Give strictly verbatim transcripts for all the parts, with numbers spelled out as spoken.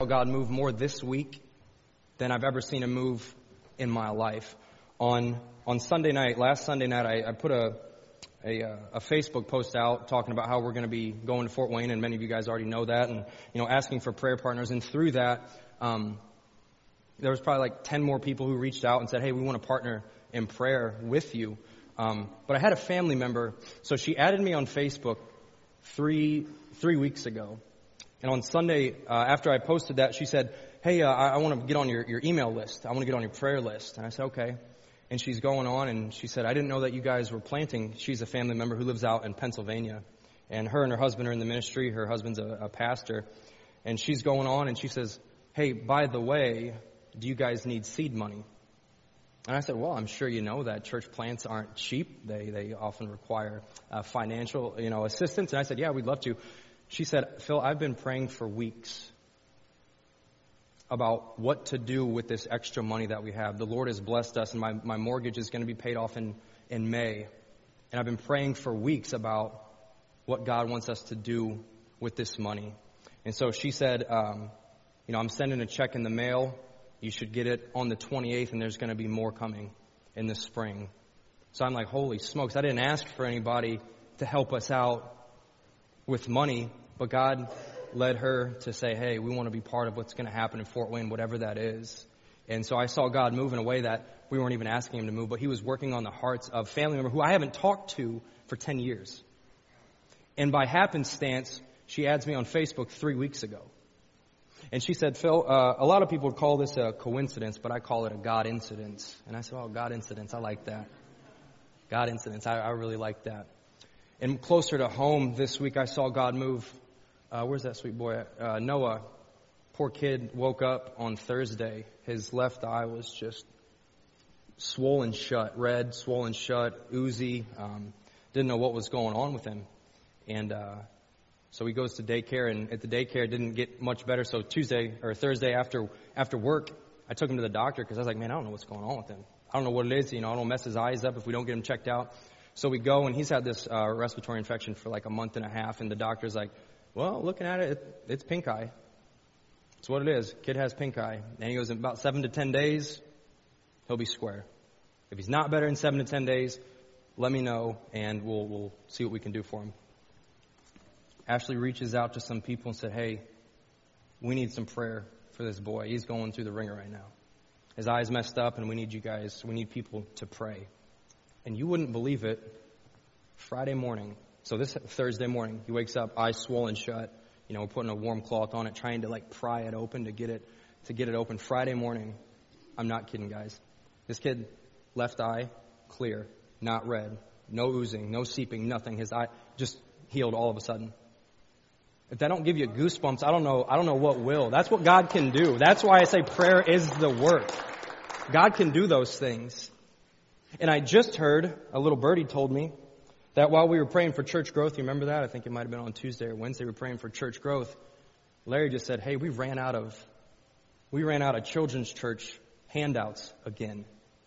God move more this week than I've ever seen him move in my life. On on Sunday night, last Sunday night, I, I put a, a a Facebook post out talking about how we're going to be going to Fort Wayne, and many of you guys already know that, and you know, asking for prayer partners. And through that, um, there was probably like ten more people who reached out and said, "Hey, we want to partner in prayer with you." Um, but I had a family member, so she added me on Facebook three three weeks ago. And on Sunday, uh, after I posted that, she said, "Hey, uh, I, I want to get on your, your email list. I want to get on your prayer list." And I said, "Okay." And she's going on, and she said, "I didn't know that you guys were planting." She's a family member who lives out in Pennsylvania. And her and her husband are in the ministry. Her husband's a, a pastor. And she's going on, and she says, "Hey, by the way, do you guys need seed money?" And I said, "Well, I'm sure you know that church plants aren't cheap. They they often require uh, financial, you know, assistance." And I said, "Yeah, we'd love to." She said, "Phil, I've been praying for weeks about what to do with this extra money that we have. The Lord has blessed us, and my, my mortgage is going to be paid off in, in May. And I've been praying for weeks about what God wants us to do with this money." And so she said, um, you know, "I'm sending a check in the mail. You should get it on the twenty-eighth, and there's going to be more coming in the spring." So I'm like, holy smokes, I didn't ask for anybody to help us out with money, but God led her to say, "Hey, we want to be part of what's going to happen in Fort Wayne, whatever that is." And so I saw God move in a way that we weren't even asking him to move, but he was working on the hearts of family members who I haven't talked to for ten years. And by happenstance, she adds me on Facebook three weeks ago. And she said, "Phil, uh, a lot of people call this a coincidence, but I call it a God incidence." And I said, "Oh, God incidence, I like that. God incidence, I, I really like that." And closer to home this week, I saw God move. Uh, where's that sweet boy? Uh, Noah, poor kid, woke up on Thursday. His left eye was just swollen shut, red, swollen shut, oozy. Um, didn't know what was going on with him. And uh, so he goes to daycare, and at the daycare it didn't get much better. So Tuesday or Thursday after after work, I took him to the doctor because I was like, man, I don't know what's going on with him. I don't know what it is. You know, I don't mess his eyes up if we don't get him checked out. So we go, and he's had this uh, respiratory infection for like a month and a half, and the doctor's like, "Well, looking at it, it it's pink eye. It's what it is. Kid has pink eye." And he goes, "In about seven to ten days, he'll be square. If he's not better in seven to ten days, let me know, and we'll we'll see what we can do for him." Ashley reaches out to some people and said, "Hey, we need some prayer for this boy. He's going through the ringer right now. His eye's messed up, and we need you guys, we need people to pray." And you wouldn't believe it, Friday morning, so this Thursday morning, he wakes up, eyes swollen shut, you know, putting a warm cloth on it, trying to like pry it open to get it, to get it open. Friday morning, I'm not kidding, guys. This kid, left eye, clear, not red, no oozing, no seeping, nothing. His eye just healed all of a sudden. If that don't give you goosebumps, I don't know, I don't know what will. That's what God can do. That's why I say prayer is the work. God can do those things. And I just heard, a little birdie told me, that while we were praying for church growth, you remember that? I think it might have been on Tuesday or Wednesday, we were praying for church growth. Larry just said, "Hey, we ran out of, we ran out of children's church handouts again."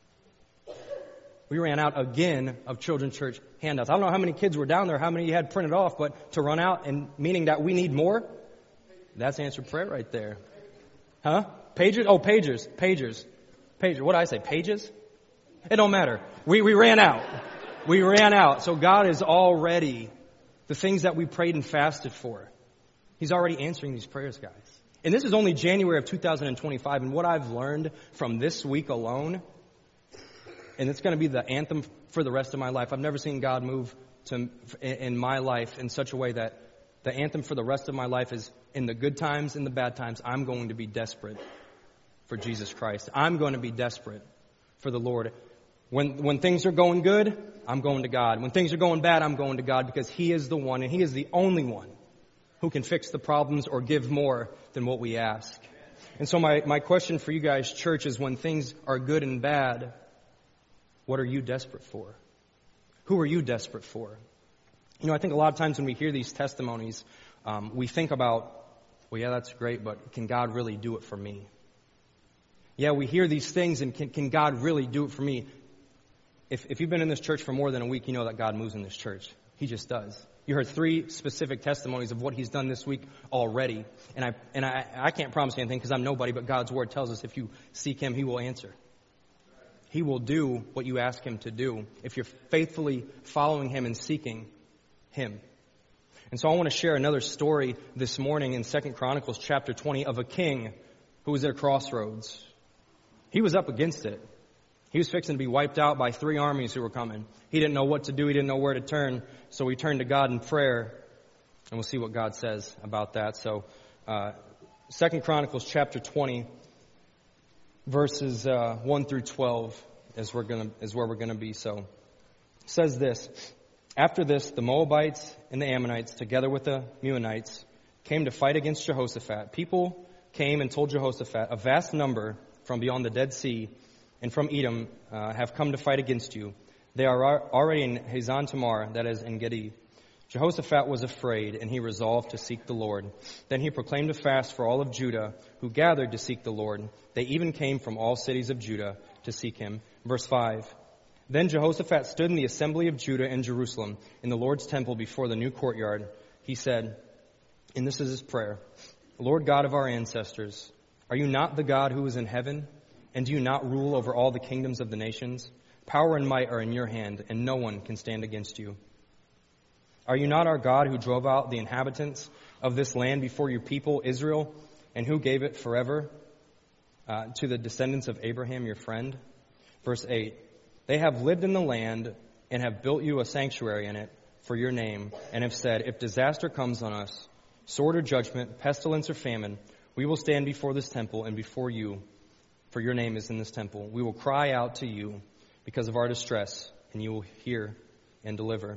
We ran out again of children's church handouts. I don't know how many kids were down there, how many you had printed off, but to run out and meaning that we need more, that's answered prayer right there. Huh? Pages? Oh, pagers, pagers, pagers. What did I say? Pages? It don't matter. We, we ran out. We ran out. So God is already, the things that we prayed and fasted for, He's already answering these prayers, guys. And this is only January of two thousand twenty-five. And what I've learned from this week alone, and it's going to be the anthem for the rest of my life. I've never seen God move to in my life in such a way that the anthem for the rest of my life is, in the good times and the bad times, I'm going to be desperate for Jesus Christ. I'm going to be desperate for the Lord. When when things are going good, I'm going to God. When things are going bad, I'm going to God, because He is the one, and He is the only one who can fix the problems or give more than what we ask. And so my, my question for you guys, church, is when things are good and bad, what are you desperate for? Who are you desperate for? You know, I think a lot of times when we hear these testimonies, um, we think about, well, yeah, that's great, but can God really do it for me? Yeah, we hear these things, and can, can God really do it for me? If, if you've been in this church for more than a week, you know that God moves in this church. He just does. You heard three specific testimonies of what he's done this week already. And I and I, I can't promise anything because I'm nobody, but God's word tells us if you seek him, he will answer. He will do what you ask him to do if you're faithfully following him and seeking him. And so I want to share another story this morning in Second Chronicles chapter twenty of a king who was at a crossroads. He was up against it. He was fixing to be wiped out by three armies who were coming. He didn't know what to do. He didn't know where to turn. So he turned to God in prayer. And we'll see what God says about that. So uh, Second Chronicles chapter twenty, verses uh, one through twelve is, we're gonna, is where we're going to be. So it says this. After this, the Moabites and the Ammonites, together with the Meunites, came to fight against Jehoshaphat. People came and told Jehoshaphat, a vast number from beyond the Dead Sea and from Edom uh, have come to fight against you. They are already in Hazan Tamar, that is, in Gedi. Jehoshaphat was afraid, and he resolved to seek the Lord. Then he proclaimed a fast for all of Judah, who gathered to seek the Lord. They even came from all cities of Judah to seek him. Verse five. Then Jehoshaphat stood in the assembly of Judah in Jerusalem, in the Lord's temple before the new courtyard. He said, and this is his prayer, Lord God of our ancestors, are you not the God who is in heaven? And do you not rule over all the kingdoms of the nations? Power and might are in your hand, and no one can stand against you. Are you not our God who drove out the inhabitants of this land before your people, Israel, and who gave it forever uh, to the descendants of Abraham, your friend? Verse eight. They have lived in the land and have built you a sanctuary in it for your name, and have said, if disaster comes on us, sword or judgment, pestilence or famine, we will stand before this temple and before you, for your name is in this temple. We will cry out to you because of our distress, and you will hear and deliver.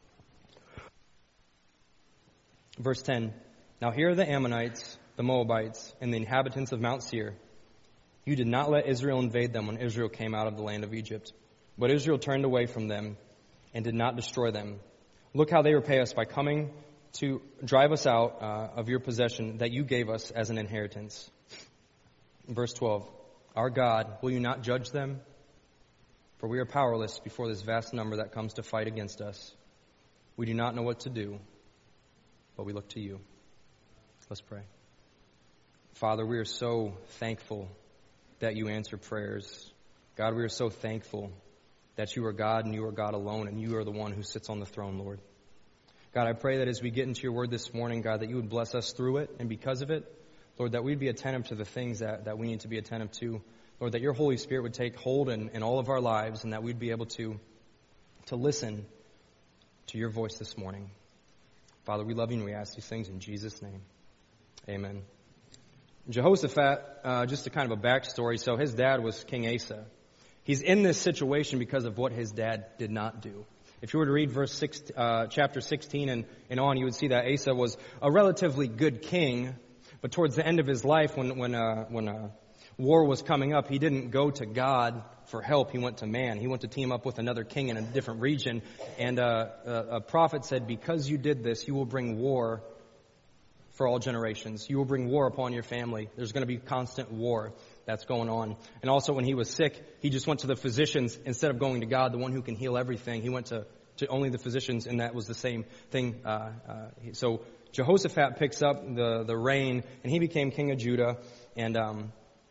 Verse ten. Now here are the Ammonites, the Moabites, and the inhabitants of Mount Seir. You did not let Israel invade them when Israel came out of the land of Egypt. But Israel turned away from them and did not destroy them. Look how they repay us by coming to drive us out uh, of your possession that you gave us as an inheritance. Verse twelve. Our God, will you not judge them? For we are powerless before this vast number that comes to fight against us. We do not know what to do, but we look to you. Let's pray. Father, we are so thankful that you answer prayers. God, we are so thankful that you are God and you are God alone, and you are the one who sits on the throne, Lord. God, I pray that as we get into your word this morning, God, that you would bless us through it, and because of it, Lord, that we'd be attentive to the things that, that we need to be attentive to. Lord, that your Holy Spirit would take hold in, in all of our lives, and that we'd be able to, to listen to your voice this morning. Father, we love you and we ask these things in Jesus' name. Amen. Jehoshaphat, uh, just a kind of a backstory. So his dad was King Asa. He's in this situation because of what his dad did not do. If you were to read verse six, uh, chapter sixteen and, and on, you would see that Asa was a relatively good king, but towards the end of his life, when when uh, when uh, war was coming up, he didn't go to God for help. He went to man. He went to team up with another king in a different region, and uh, a, a prophet said, "Because you did this, you will bring war for all generations. You will bring war upon your family. There's going to be constant war that's going on." And also when he was sick, he just went to the physicians instead of going to God, the one who can heal everything. He went to, to only the physicians, and that was the same thing. Uh, uh, so Jehoshaphat picks up the, the reign, and he became king of Judah. And um,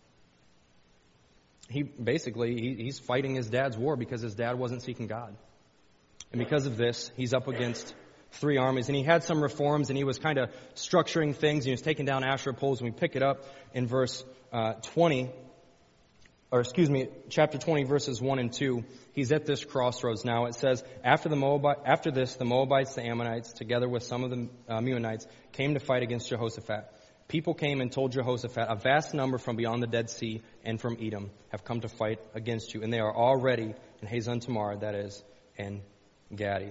he basically, he, he's fighting his dad's war because his dad wasn't seeking God. And because of this, he's up against three armies, and he had some reforms, and he was kind of structuring things. He was taking down Asherah poles, and we pick it up in verse uh, twenty, or excuse me, chapter twenty, verses one and two. He's at this crossroads now. It says, after the Moabite, after this, the Moabites, the Ammonites, together with some of the uh, Meunites, came to fight against Jehoshaphat. People came and told Jehoshaphat, a vast number from beyond the Dead Sea and from Edom have come to fight against you, and they are already in Hazan Tamar, that is, and Gadi.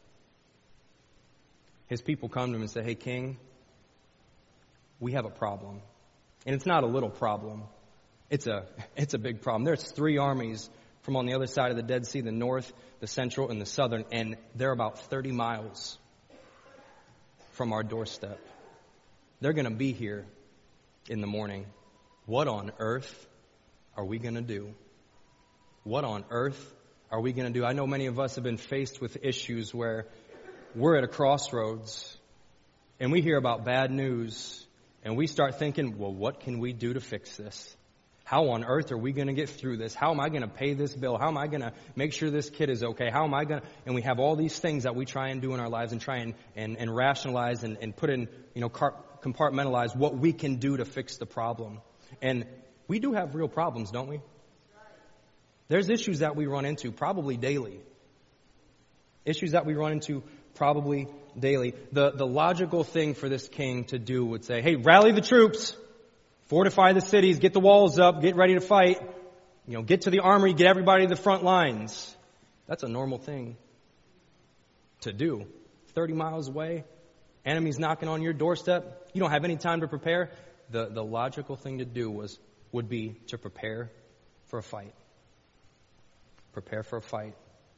His people come to him and say, hey, king, we have a problem. And it's not a little problem. It's a it's a big problem. There's three armies from on the other side of the Dead Sea, the north, the central, and the southern, and they're about thirty miles from our doorstep. They're going to be here in the morning. What on earth are we going to do? What on earth are we going to do? I know many of us have been faced with issues where we're at a crossroads and we hear about bad news and we start thinking, well, what can we do to fix this? How on earth are we going to get through this? How am I going to pay this bill? How am I going to make sure this kid is okay? How am I going to... And we have all these things that we try and do in our lives and try and, and, and rationalize and, and put in, you know, compartmentalize what we can do to fix the problem. And we do have real problems, don't we? There's issues that we run into probably daily. Issues that we run into probably daily. The, the logical thing for this king to do would say, hey, rally the troops. Fortify the cities, get the walls up, get ready to fight. You know, get to the armory, get everybody to the front lines. That's a normal thing to do. thirty miles away, enemies knocking on your doorstep. You don't have any time to prepare. The, the logical thing to do was would be to prepare for a fight. Prepare for a fight.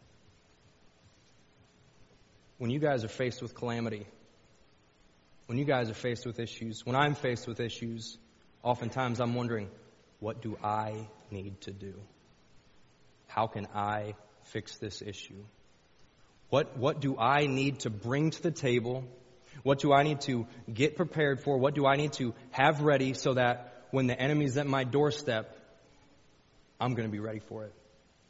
When you guys are faced with calamity, when you guys are faced with issues, when I'm faced with issues, oftentimes I'm wondering, what do I need to do? How can I fix this issue? What, what do I need to bring to the table? What do I need to get prepared for? What do I need to have ready so that when the enemy's at my doorstep, I'm going to be ready for it?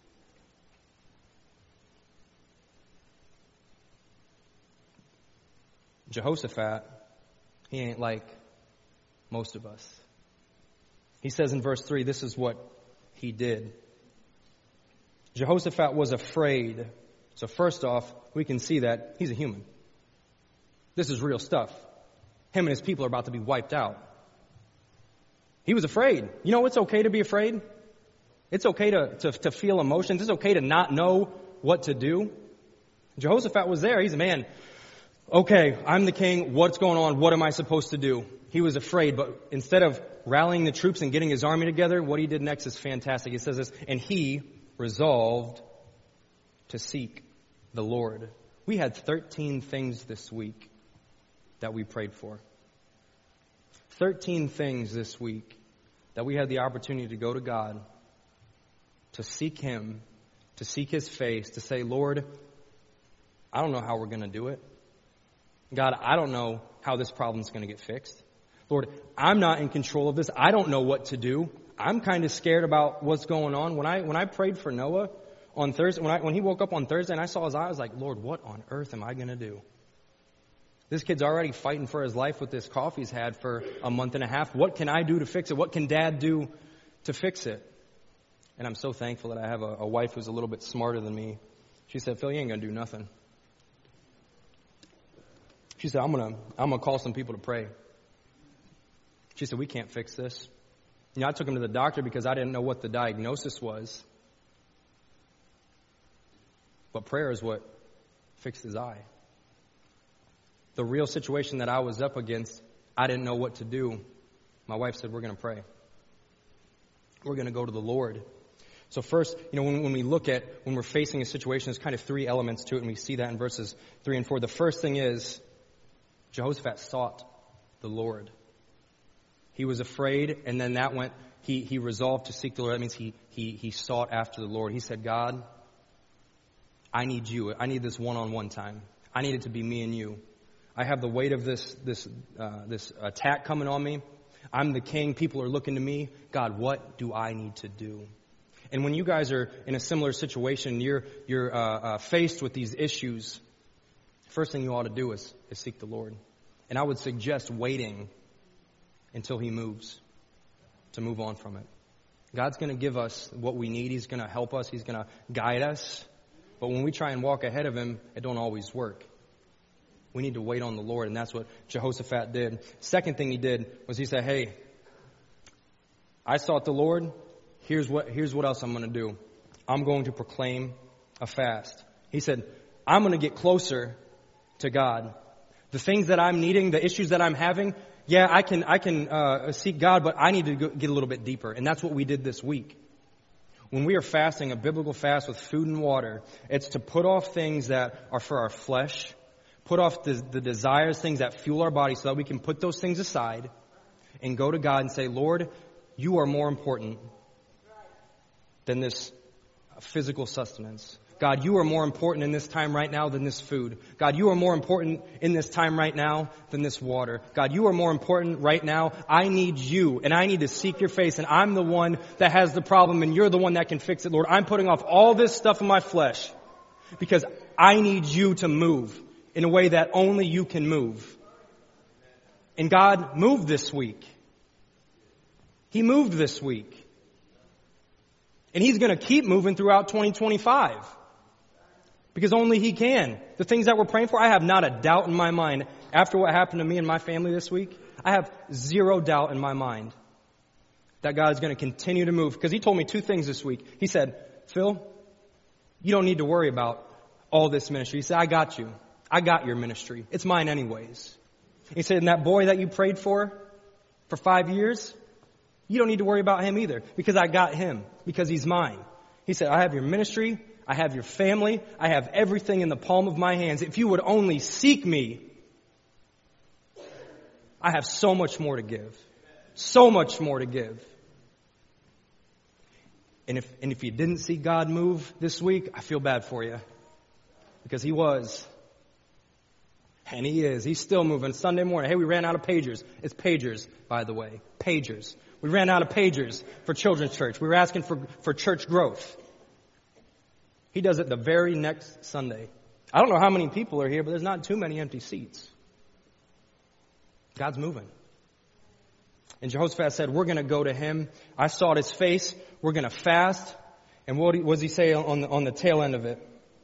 Jehoshaphat, he ain't like most of us. He says in verse three, this is what he did. Jehoshaphat was afraid. So first off, we can see that he's a human. This is real stuff. Him and his people are about to be wiped out. He was afraid. You know, it's okay to be afraid. It's okay to, to, to feel emotions. It's okay to not know what to do. Jehoshaphat was there. He's a man. Okay, I'm the king. What's going on? What am I supposed to do? He was afraid, but instead of rallying the troops and getting his army together, what he did next is fantastic. He says this, and he resolved to seek the Lord. We had thirteen things this week that we prayed for. thirteen things this week that we had the opportunity to go to God, to seek Him, to seek His face, to say, Lord, I don't know how we're going to do it. God, I don't know how this problem's going to get fixed. Lord, I'm not in control of this. I don't know what to do. I'm kind of scared about what's going on. When I when I prayed for Noah on Thursday, when I when he woke up on Thursday and I saw his eye, I was like, Lord, what on earth am I going to do? This kid's already fighting for his life with this cough he's had for a month and a half. What can I do to fix it? What can Dad do to fix it? And I'm so thankful that I have a, a wife who's a little bit smarter than me. She said, Phil, you ain't going to do nothing. She said, I'm going to I'm gonna call some people to pray. She said, we can't fix this. You know, I took him to the doctor because I didn't know what the diagnosis was. But prayer is what fixed his eye. The real situation that I was up against, I didn't know what to do. My wife said, we're going to pray. We're going to go to the Lord. So first, you know, when, when we look at, when we're facing a situation, there's kind of three elements to it, and we see that in verses three and four. The first thing is, Jehoshaphat sought the Lord. He was afraid, and then that went, he, he resolved to seek the Lord. That means he, he, he sought after the Lord. He said, God, I need you. I need this one-on-one time. I need it to be me and you. I have the weight of this, this, uh, this attack coming on me. I'm the king. People are looking to me. God, what do I need to do? And when you guys are in a similar situation, you're, you're, uh, uh, faced with these issues, first thing you ought to do is, is seek the Lord. And I would suggest waiting until He moves, to move on from it. God's going to give us what we need. He's going to help us. He's going to guide us. But when we try and walk ahead of Him, it don't always work. We need to wait on the Lord, and that's what Jehoshaphat did. Second thing he did was he said, hey, I sought the Lord. Here's what, here's what else I'm going to do. I'm going to proclaim a fast. He said, I'm going to get closer to God. The things that I'm needing, the issues that I'm having, yeah, I can I can uh, seek God, but I need to go, get a little bit deeper. And that's what we did this week. When we are fasting, a biblical fast with food and water, it's to put off things that are for our flesh, put off the, the desires, things that fuel our body, so that we can put those things aside and go to God and say, Lord, you are more important than this physical sustenance. God, you are more important in this time right now than this food. God, you are more important in this time right now than this water. God, you are more important right now. I need you, and I need to seek your face, and I'm the one that has the problem, and you're the one that can fix it, Lord. I'm putting off all this stuff in my flesh because I need you to move in a way that only you can move. And God moved this week. He moved this week. And He's going to keep moving throughout twenty twenty-five. Because only He can. The things that we're praying for, I have not a doubt in my mind. After what happened to me and my family this week, I have zero doubt in my mind that God is going to continue to move. Because He told me two things this week. He said, Phil, you don't need to worry about all this ministry. He said, I got you. I got your ministry. It's mine anyways. He said, and that boy that you prayed for for five years, you don't need to worry about him either because I got him, because he's mine. He said, I have your ministry, I have your family, I have everything in the palm of my hands. If you would only seek me, I have so much more to give. So much more to give. And if, and if you didn't see God move this week, I feel bad for you. Because He was. And He is. He's still moving. Sunday morning, hey, we ran out of pagers. It's pagers, by the way. Pagers. We ran out of pagers for children's church. We were asking for, for church growth. He does it the very next Sunday. I don't know how many people are here, but there's not too many empty seats. God's moving. And Jehoshaphat said, we're going to go to Him. I sought His face. We're going to fast. And what does he say on the, on the tail end of it?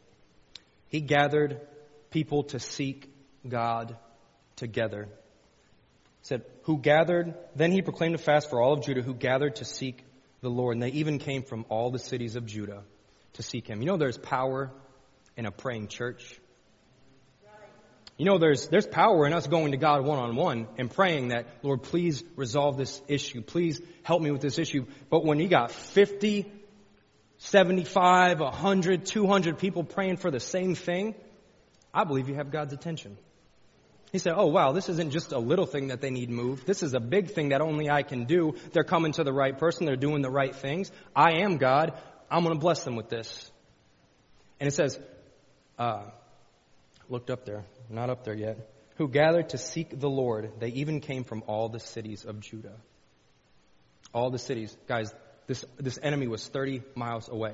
He gathered people to seek God together. He said, who gathered, then he proclaimed a fast for all of Judah who gathered to seek the Lord. And they even came from all the cities of Judah to seek Him. You know there's power in a praying church. You know there's there's power in us going to God one-on-one and praying that, Lord, please resolve this issue. Please help me with this issue. But when you got fifty, seventy-five, one hundred, two hundred people praying for the same thing, I believe you have God's attention. He said, oh, wow, this isn't just a little thing that they need moved. This is a big thing that only I can do. They're coming to the right person. They're doing the right things. I am God. I'm going to bless them with this. And it says, uh, looked up there, not up there yet, who gathered to seek the Lord. They even came from all the cities of Judah. All the cities. Guys, this, this enemy was thirty miles away.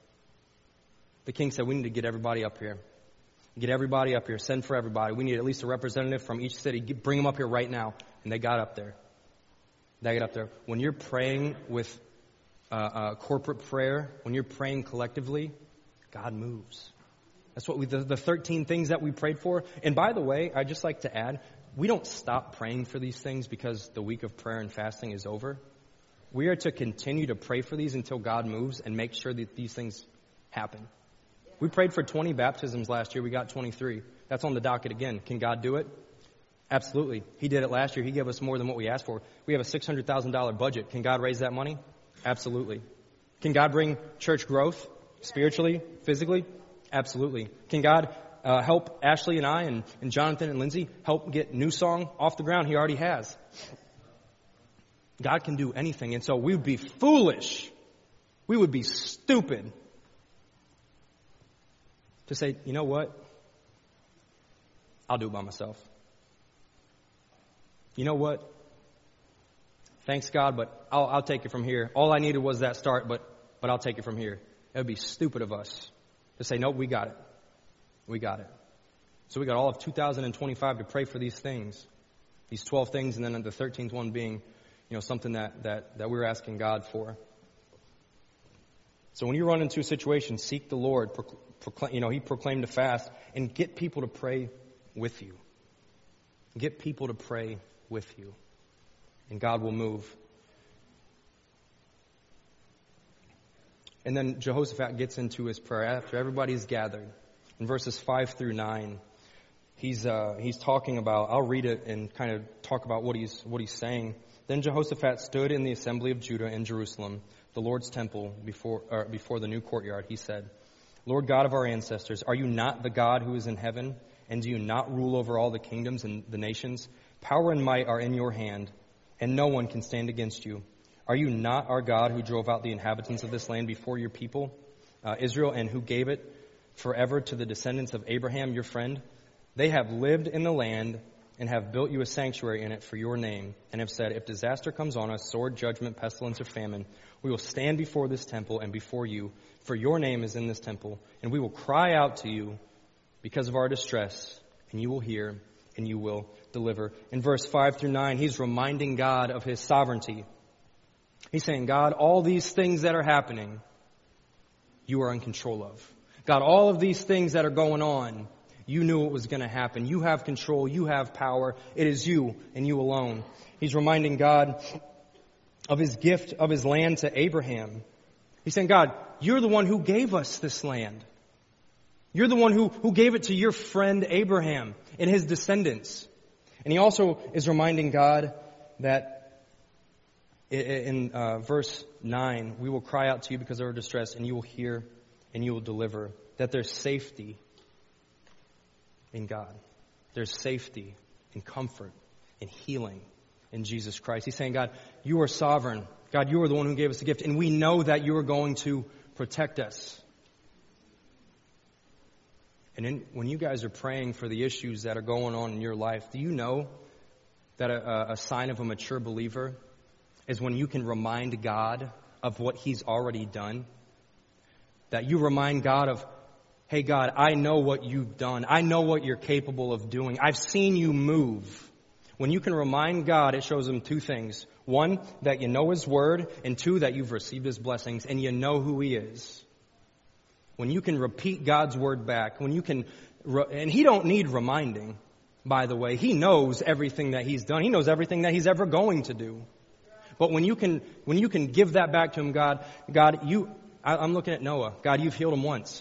The king said, we need to get everybody up here. Get everybody up here. Send for everybody. We need at least a representative from each city. Get, bring them up here right now. And they got up there. They got up there. When you're praying with uh, uh, corporate prayer, when you're praying collectively, God moves. That's what we, the, the thirteen things that we prayed for. And by the way, I'd just like to add, we don't stop praying for these things because the week of prayer and fasting is over. We are to continue to pray for these until God moves and make sure that these things happen. We prayed for twenty baptisms last year. We got twenty-three. That's on the docket again. Can God do it? Absolutely. He did it last year. He gave us more than what we asked for. We have a six hundred thousand dollars budget. Can God raise that money? Absolutely. Can God bring church growth spiritually, physically? Absolutely. Can God uh, help Ashley and I and, and Jonathan and Lindsay help get New Song off the ground? He already has. God can do anything. And so we would be foolish. We would be stupid to say, you know what? I'll do it by myself. You know what? Thanks God, but I'll, I'll take it from here. All I needed was that start, but but I'll take it from here. It would be stupid of us to say, nope, we got it. We got it. So we got all of two thousand twenty-five to pray for these things, these twelve things, and then the thirteenth one being, you know, something that that that we're asking God for. So when you run into a situation, seek the Lord. Proclaim, you know, He proclaimed a fast, and get people to pray with you. Get people to pray with you, and God will move. And then Jehoshaphat gets into his prayer after everybody's gathered. In verses five through nine, he's uh, he's talking about. I'll read it and kind of talk about what he's what he's saying. Then Jehoshaphat stood in the assembly of Judah in Jerusalem, the Lord's temple, before uh, before the new courtyard. He said, Lord God of our ancestors, are you not the God who is in heaven? And do you not rule over all the kingdoms and the nations? Power and might are in your hand, and no one can stand against you. Are you not our God who drove out the inhabitants of this land before your people, uh, Israel, and who gave it forever to the descendants of Abraham, your friend. They have lived in the land and have built you a sanctuary in it for your name, and have said, if disaster comes on us, sword, judgment, pestilence, or famine, we will stand before this temple and before you, for your name is in this temple, and we will cry out to you because of our distress, and you will hear, and you will deliver. In verse five through nine, he's reminding God of his sovereignty. He's saying, God, all these things that are happening, you are in control of. God, all of these things that are going on, you knew it was going to happen. You have control. You have power. It is you and you alone. He's reminding God of his gift of his land to Abraham. He's saying, God, you're the one who gave us this land. You're the one who, who gave it to your friend Abraham and his descendants. And he also is reminding God that in uh, verse nine, we will cry out to you because of our distress, and you will hear and you will deliver. That there's safety in God. There's safety and comfort and healing in Jesus Christ. He's saying, God, you are sovereign. God, you are the one who gave us the gift, and we know that you are going to protect us. And in, when you guys are praying for the issues that are going on in your life, do you know that a, a sign of a mature believer is when you can remind God of what he's already done? That you remind God of, hey, God, I know what you've done. I know what you're capable of doing. I've seen you move. When you can remind God, it shows him two things. One, that you know his word, and two, that you've received his blessings and you know who he is. When you can repeat God's word back, when you can, and he don't need reminding, by the way. He knows everything that he's done. He knows everything that he's ever going to do. But when you can, when you can give that back to him, God, God, you, I, I'm looking at Noah. God, you've healed him once.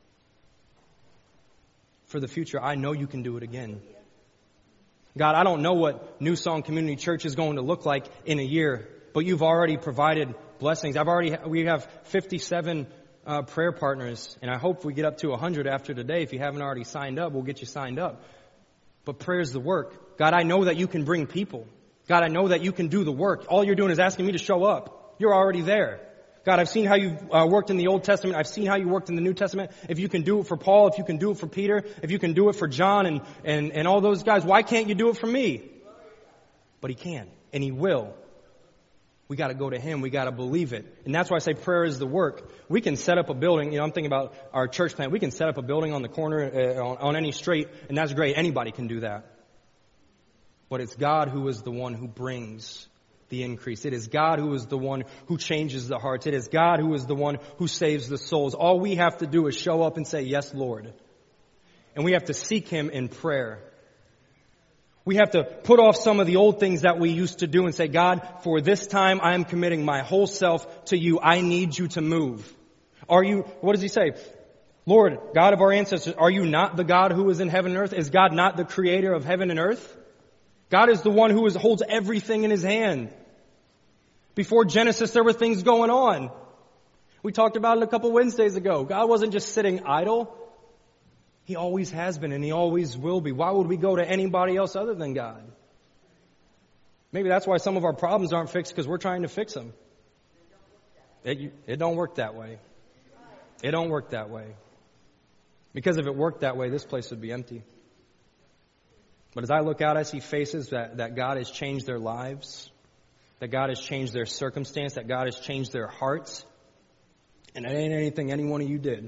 For the future, I know you can do it again. God, I don't know what New Song Community Church is going to look like in a year, but you've already provided blessings. I've already, we have fifty-seven uh, prayer partners, and I hope we get up to one hundred after today. If you haven't already signed up, we'll get you signed up. But prayer's the work. God, I know that you can bring people. God, I know that you can do the work. All you're doing is asking me to show up. You're already there. God, I've seen how you've uh, worked in the Old Testament. I've seen how you worked in the New Testament. If you can do it for Paul, if you can do it for Peter, if you can do it for John and, and, and all those guys, why can't you do it for me? But he can, and he will. We got to go to him. We got to believe it. And that's why I say prayer is the work. We can set up a building. You know, I'm thinking about our church plant. We can set up a building on the corner, uh, on, on any street, and that's great. Anybody can do that. But it's God who is the one who brings the increase. It is God who is the one who changes the hearts. It is God who is the one who saves the souls. All we have to do is show up and say, yes, Lord. And we have to seek him in prayer. We have to put off some of the old things that we used to do and say, God, for this time I am committing my whole self to you. I need you to move. Are you, what does he say? Lord, God of our ancestors, are you not the God who is in heaven and earth? Is God not the creator of heaven and earth? God is the one who is, holds everything in his hand. Before Genesis, there were things going on. We talked about it a couple Wednesdays ago. God wasn't just sitting idle. He always has been and he always will be. Why would we go to anybody else other than God? Maybe that's why some of our problems aren't fixed, because we're trying to fix them. It, it don't work that way. It don't work that way. Because if it worked that way, this place would be empty. But as I look out, I see faces that, that God has changed their lives, that God has changed their circumstance, that God has changed their hearts. And it ain't anything any one of you did.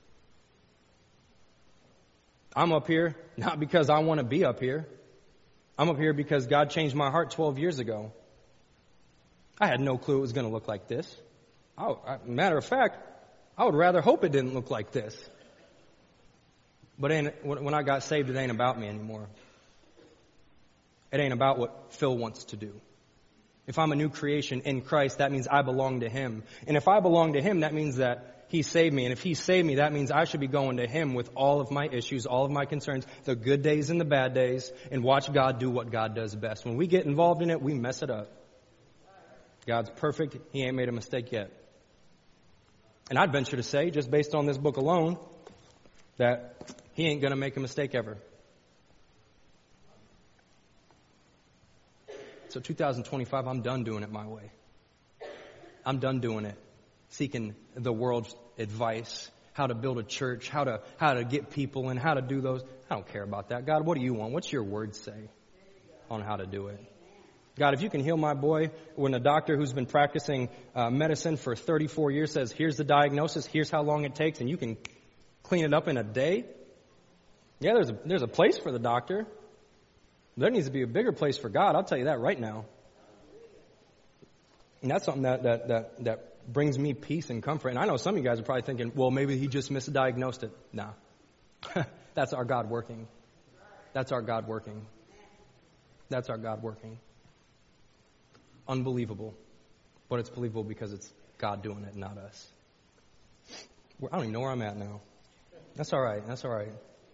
I'm up here not because I want to be up here. I'm up here because God changed my heart twelve years ago. I had no clue it was going to look like this. I, I, matter of fact, I would rather hope it didn't look like this. But ain't, when I got saved, it ain't about me anymore. It ain't about what Phil wants to do. If I'm a new creation in Christ, that means I belong to him. And if I belong to him, that means that he saved me. And if he saved me, that means I should be going to him with all of my issues, all of my concerns, the good days and the bad days, and watch God do what God does best. When we get involved in it, we mess it up. God's perfect. He ain't made a mistake yet. And I'd venture to say, just based on this book alone, that he ain't going to make a mistake ever. So two thousand twenty-five, I'm done doing it my way. I'm done doing it, seeking the world's advice, how to build a church, how to how to get people in, how to do those. I don't care about that. God, what do you want? What's your word say on how to do it? God, if you can heal my boy, when a doctor who's been practicing uh, medicine for thirty-four years says, here's the diagnosis, here's how long it takes, and you can clean it up in a day. Yeah, there's a, there's a place for the doctor. There needs to be a bigger place for God. I'll tell you that right now. And that's something that, that, that, that brings me peace and comfort. And I know some of you guys are probably thinking, well, maybe he just misdiagnosed it. No. That's our God working. That's our God working. That's our God working. Unbelievable. But it's believable because it's God doing it, not us. I don't even know where I'm at now. That's all right. That's all right.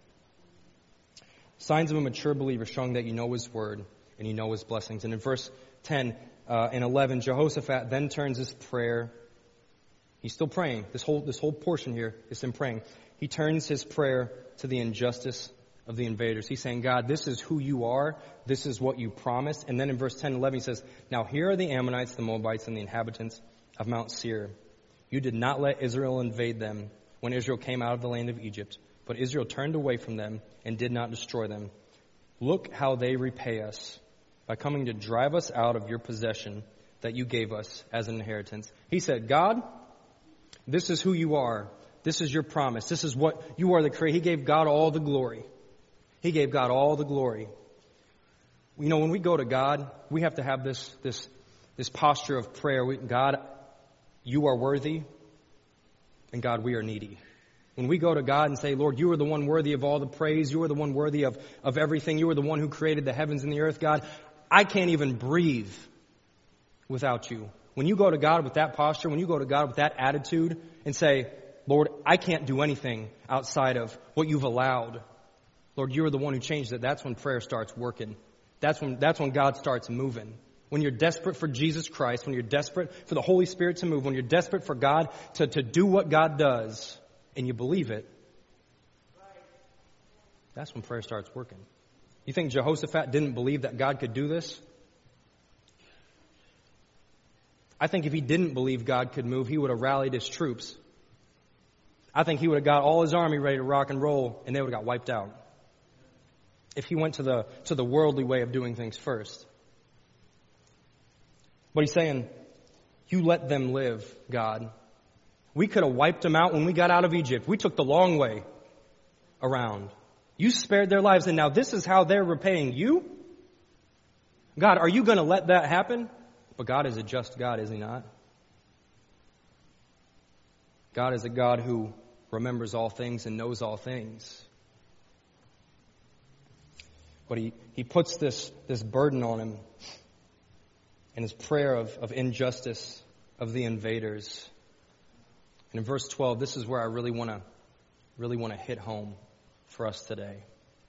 Signs of a mature believer showing that you know his word and you know his blessings. And in verse ten uh, and eleven, Jehoshaphat then turns his prayer. He's still praying. This whole this whole portion here is him praying. He turns his prayer to the injustice of the invaders. He's saying, God, this is who you are. This is what you promised. And then in verse ten and eleven, he says, now here are the Ammonites, the Moabites, and the inhabitants of Mount Seir. You did not let Israel invade them when Israel came out of the land of Egypt, but Israel turned away from them and did not destroy them. Look how they repay us by coming to drive us out of your possession that you gave us as an inheritance. He said, God, this is who you are. This is your promise. This is what you are the creator. He gave God all the glory. He gave God all the glory. You know, when we go to God, we have to have this this this posture of prayer. We, God, you are worthy, and God, we are needy. When we go to God and say, Lord, you are the one worthy of all the praise. You are the one worthy of, of everything. You are the one who created the heavens and the earth, God. I can't even breathe without you. When you go to God with that posture, when you go to God with that attitude and say, Lord, I can't do anything outside of what you've allowed. Lord, you're the one who changed it. That's when prayer starts working. That's when, that's when God starts moving. When you're desperate for Jesus Christ, when you're desperate for the Holy Spirit to move, when you're desperate for God to, to do what God does, and you believe it, that's when prayer starts working. You think Jehoshaphat didn't believe that God could do this? I think if he didn't believe God could move, he would have rallied his troops. I think he would have got all his army ready to rock and roll, and they would have got wiped out. If he went to the to the worldly way of doing things first. But he's saying, you let them live, God. We could have wiped them out when we got out of Egypt. We took the long way around. You spared their lives, and now this is how they're repaying you? God, are you going to let that happen? But God is a just God, is he not? God is a God who remembers all things and knows all things. But he, he puts this, this burden on him in his prayer of, of injustice of the invaders. And in verse twelve, this is where I really want to really want to hit home for us today.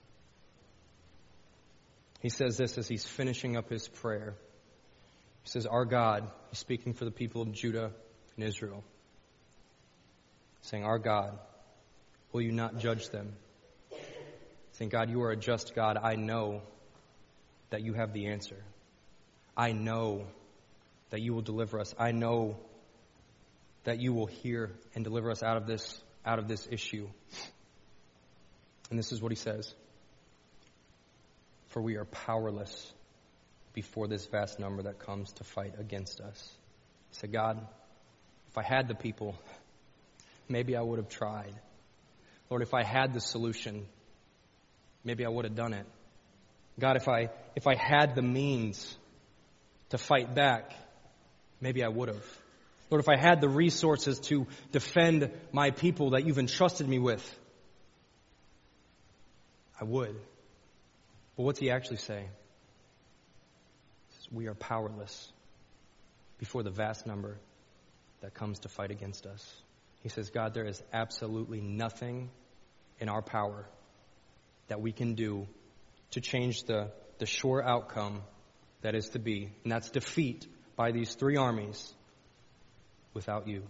He says this as he's finishing up his prayer. He says, our God, he's speaking for the people of Judah and Israel, saying, our God, will you not judge them? Saying, God, you are a just God. I know that you have the answer. I know that you will deliver us. I know that you will hear and deliver us out of this, out of this issue. And this is what he says. For we are powerless before this vast number that comes to fight against us. He said, God, if I had the people, maybe I would have tried. Lord, if I had the solution, maybe I would have done it. God, if I if I had the means to fight back, maybe I would have. Lord, if I had the resources to defend my people that you've entrusted me with, I would. But what's he actually saying? He says, we are powerless before the vast number that comes to fight against us. He says, God, there is absolutely nothing in our power that we can do to change the, the sure outcome that is to be, and that's defeat by these three armies without you.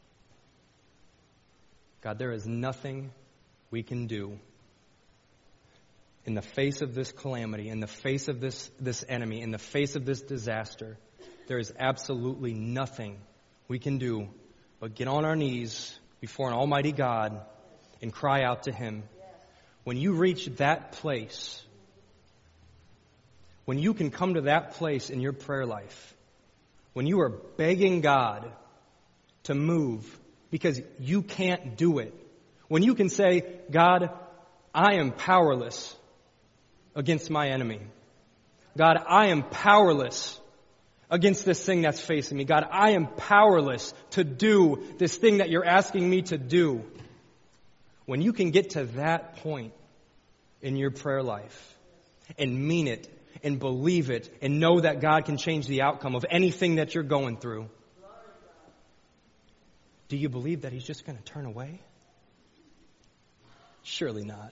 God, there is nothing we can do in the face of this calamity, in the face of this, this enemy, in the face of this disaster. There is absolutely nothing we can do but get on our knees before an almighty God and cry out to Him. When you reach that place, when you can come to that place in your prayer life, when you are begging God to move because you can't do it, when you can say, God, I am powerless against my enemy. God, I am powerless against this thing that's facing me. God, I am powerless to do this thing that you're asking me to do. When you can get to that point in your prayer life and mean it and believe it and know that God can change the outcome of anything that you're going through, do you believe that He's just going to turn away? Surely not.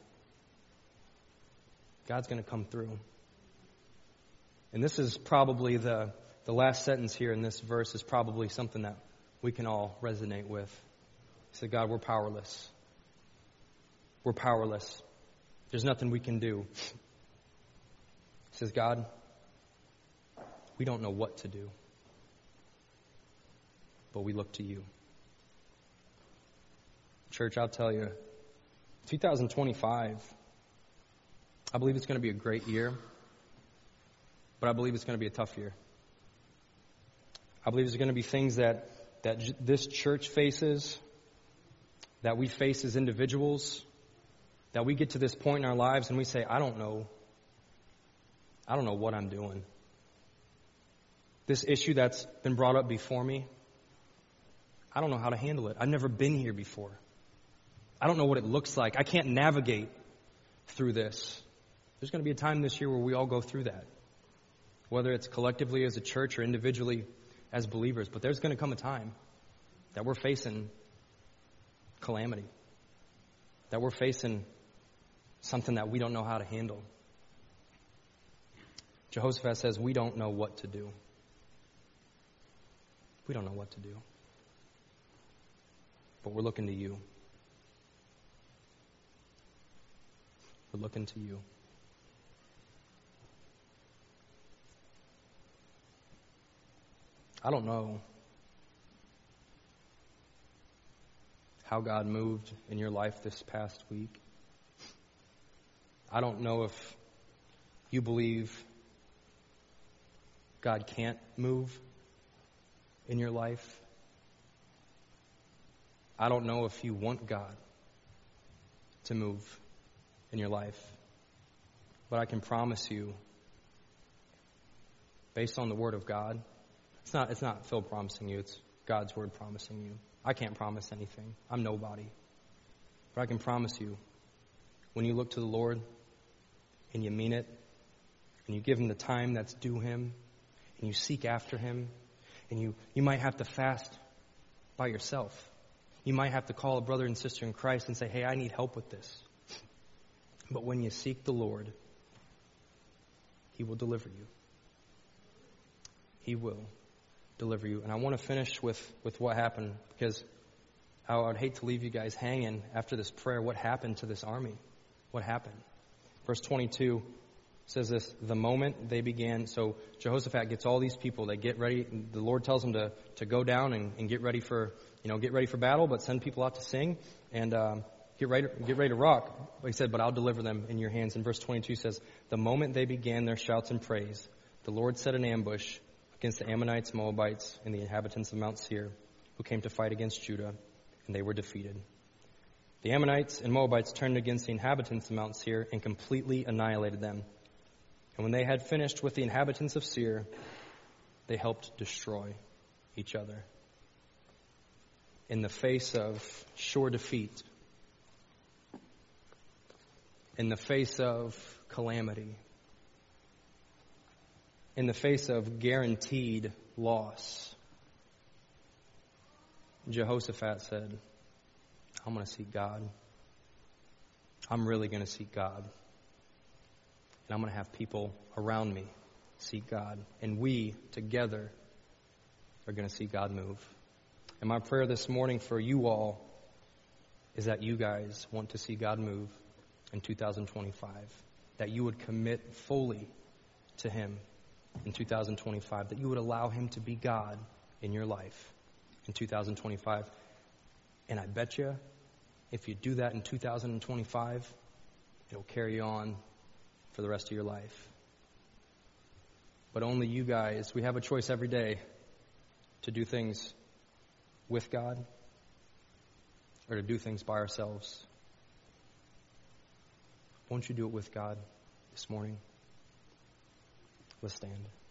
God's going to come through. And this is probably the, the last sentence here in this verse is probably something that we can all resonate with. He said, God, we're powerless. We're powerless. There's nothing we can do. He says, God, we don't know what to do, but we look to you. Church, I'll tell you, two thousand twenty-five, I believe it's going to be a great year, but I believe it's going to be a tough year. I believe there's going to be things that, that j- this church faces, that we face as individuals, that we get to this point in our lives and we say, I don't know. I don't know what I'm doing. This issue that's been brought up before me, I don't know how to handle it. I've never been here before. I don't know what it looks like. I can't navigate through this. There's going to be a time this year where we all go through that, whether it's collectively as a church or individually as believers. But there's going to come a time that we're facing calamity, that we're facing something that we don't know how to handle. Jehoshaphat says, we don't know what to do. We don't know what to do. But we're looking to you. We're looking to you. I don't know how God moved in your life this past week. I don't know if you believe God can't move in your life. I don't know if you want God to move in your life. But I can promise you, based on the Word of God, it's not, it's not Phil promising you, it's God's Word promising you. I can't promise anything. I'm nobody. But I can promise you, when you look to the Lord and you mean it, and you give Him the time that's due Him, and you seek after Him, and you, you might have to fast by yourself. You might have to call a brother and sister in Christ and say, hey, I need help with this. But when you seek the Lord, He will deliver you. He will deliver you. And I want to finish with, with what happened, because I would hate to leave you guys hanging after this prayer. What happened to this army? What happened? Verse twenty-two says this, the moment they began, so Jehoshaphat gets all these people, they get ready, the Lord tells them to, to go down and, and get ready for, you know, get ready for battle, but send people out to sing, and um, get ready, get ready to rock. But he said, but I'll deliver them in your hands. And verse twenty-two says, the moment they began their shouts and praise, the Lord set an ambush against the Ammonites, Moabites, and the inhabitants of Mount Seir, who came to fight against Judah, and they were defeated. The Ammonites and Moabites turned against the inhabitants of Mount Seir and completely annihilated them. And when they had finished with the inhabitants of Seir, they helped destroy each other. In the face of sure defeat, in the face of calamity, in the face of guaranteed loss, Jehoshaphat said, I'm going to seek God. I'm really going to seek God. And I'm going to have people around me seek God. And we, together, are going to see God move. And my prayer this morning for you all is that you guys want to see God move in two thousand twenty-five. That you would commit fully to Him in two thousand twenty-five. That you would allow Him to be God in your life in two thousand twenty-five. And I bet you, if you do that in two thousand twenty-five, it'll carry on for the rest of your life. But only you guys, we have a choice every day to do things with God or to do things by ourselves. Won't you do it with God this morning? Let's stand.